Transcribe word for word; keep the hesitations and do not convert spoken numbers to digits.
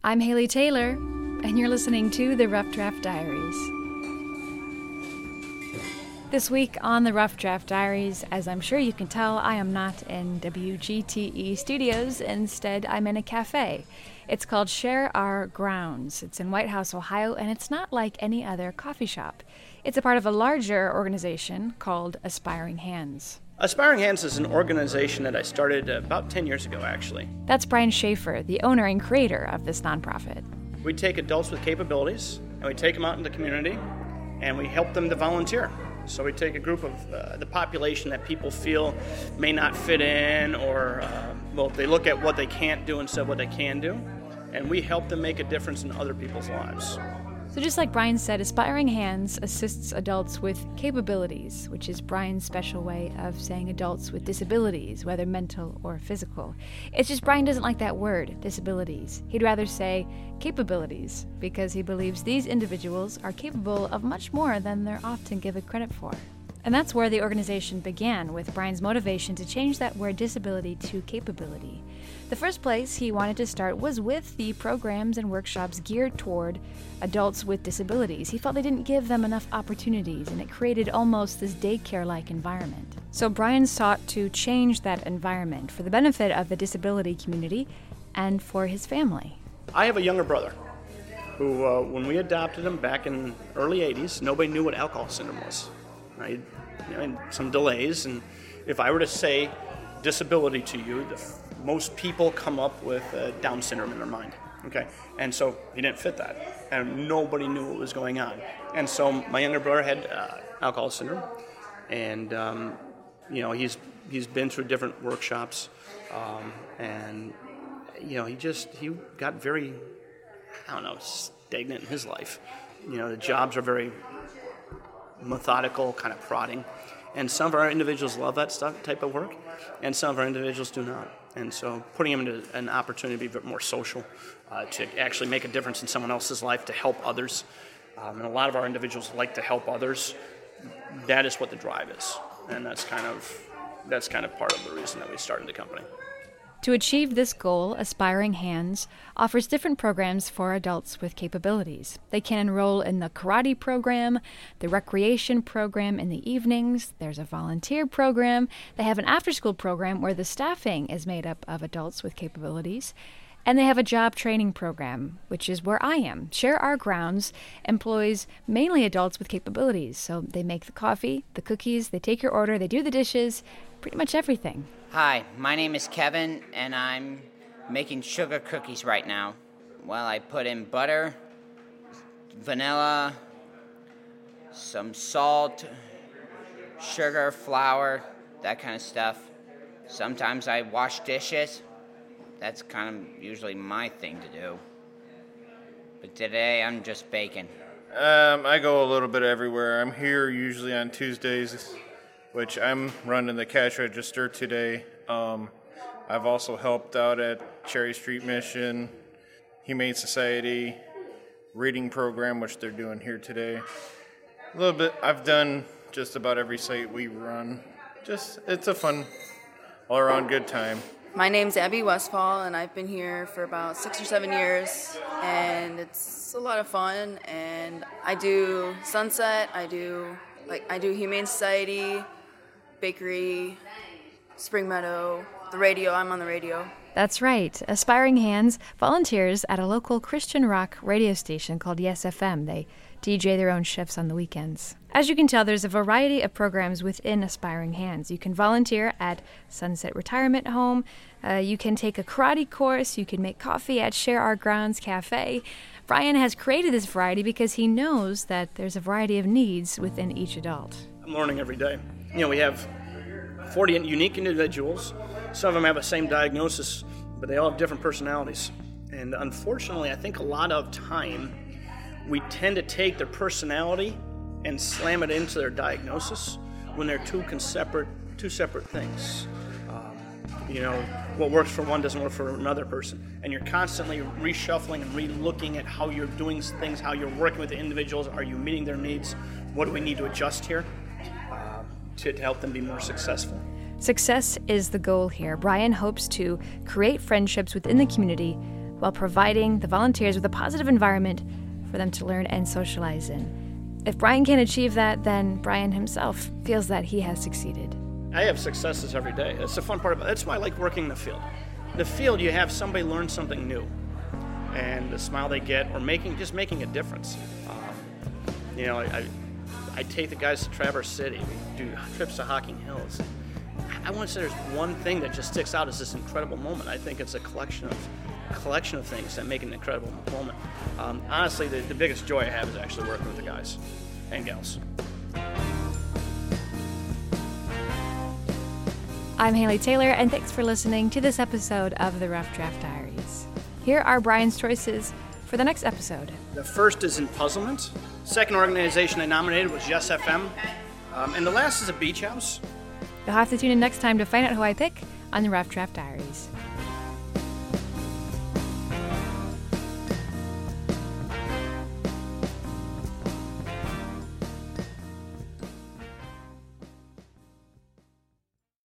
I'm Haley Taylor, and you're listening to the Rough Draft Diaries. This week on the Rough Draft Diaries, as I'm sure you can tell, I am not in W G T E studios. Instead, I'm in a cafe. It's called Share Our Grounds. It's in White House, Ohio, and it's not like any other coffee shop. It's a part of a larger organization called Aspiring Hands. Aspiring Hands is an organization that I started about ten years ago, actually. That's Brian Schaefer, the owner and creator of this nonprofit. We take adults with capabilities, and we take them out in the community, and we help them to volunteer. So we take a group of uh, the population that people feel may not fit in, or, uh, well, they look at what they can't do instead of what they can do, and we help them make a difference in other people's lives. So just like Brian said, Aspiring Hands assists adults with capabilities, which is Brian's special way of saying adults with disabilities, whether mental or physical. It's just Brian doesn't like that word, disabilities. He'd rather say capabilities, because he believes these individuals are capable of much more than they're often given credit for. And that's where the organization began, with Brian's motivation to change that word disability to capability. The first place he wanted to start was with the programs and workshops geared toward adults with disabilities. He felt they didn't give them enough opportunities, and it created almost this daycare-like environment. So Brian sought to change that environment for the benefit of the disability community and for his family. I have a younger brother who, uh, when we adopted him back in early eighties, nobody knew what alcohol syndrome was. I, you know, and some delays, and if I were to say disability to you, the f- most people come up with uh, Down syndrome in their mind. Okay, and so he didn't fit that, and nobody knew what was going on. And so my younger brother had uh, alcohol syndrome, and um, you know he's he's been through different workshops, um, and you know he just he got very, I don't know, stagnant in his life. You know the jobs are very methodical, kind of prodding, and some of our individuals love that stuff, type of work, and some of our individuals do not. And so putting them into an opportunity to be a bit more social, uh, to actually make a difference in someone else's life, to help others, um, and a lot of our individuals like to help others. That is what the drive is, and that's kind of that's kind of part of the reason that we started the company. To achieve this goal, Aspiring Hands offers different programs for adults with capabilities. They can enroll in the karate program, the recreation program in the evenings, there's a volunteer program, they have an after-school program where the staffing is made up of adults with capabilities, and they have a job training program, which is where I am. Share Our Grounds employs mainly adults with capabilities, so they make the coffee, the cookies, they take your order, they do the dishes, pretty much everything. Hi, my name is Kevin, and I'm making sugar cookies right now. Well, I put in butter, vanilla, some salt, sugar, flour, that kind of stuff. Sometimes I wash dishes. That's kind of usually my thing to do. But today I'm just baking. Um, I go a little bit everywhere. I'm here usually on Tuesdays, which I'm running the cash register today. Um, I've also helped out at Cherry Street Mission, Humane Society, reading program, which they're doing here today. A little bit, I've done just about every site we run. Just, it's a fun, all-around good time. My name's Abby Westfall, and I've been here for about six or seven years, and it's a lot of fun. And I do Sunset, I do like I do Humane Society, bakery, Spring Meadow, the radio. I'm on the radio. That's right. Aspiring Hands volunteers at a local Christian rock radio station called Yes F M. They D J their own shifts on the weekends. As you can tell, there's a variety of programs within Aspiring Hands. You can volunteer at Sunset Retirement Home. Uh, you can take a karate course. You can make coffee at Share Our Grounds Cafe. Brian has created this variety because he knows that there's a variety of needs within each adult. I'm learning every day. You know, we have forty unique individuals. Some of them have the same diagnosis, but they all have different personalities. And unfortunately, I think a lot of time we tend to take their personality and slam it into their diagnosis when they're two separate, two separate things. Um, you know, what works for one doesn't work for another person. And you're constantly reshuffling and re-looking at how you're doing things, how you're working with the individuals. Are you meeting their needs? What do we need to adjust here uh, to, to help them be more successful? Success is the goal here. Brian hopes to create friendships within the community while providing the volunteers with a positive environment for them to learn and socialize in. If Brian can achieve that, then Brian himself feels that he has succeeded. I have successes every day. That's the fun part about it. That's why I like working in the field. In the field, you have somebody learn something new, and the smile they get, or making just making a difference. Um, you know, I, I I take the guys to Traverse City. We do trips to Hocking Hills. I want to say there's one thing that just sticks out as this incredible moment. I think it's a collection of collection of things that make an incredible moment. Um, honestly, the, the biggest joy I have is actually working with the guys and gals. I'm Haley Taylor, and thanks for listening to this episode of the Rough Draft Diaries. Here are Brian's choices for the next episode. The first is Empuzzlement. Second organization I nominated was Yes F M. Um, and the last is a beach house. You'll have to tune in next time to find out who I pick on the Rough Draft Diaries.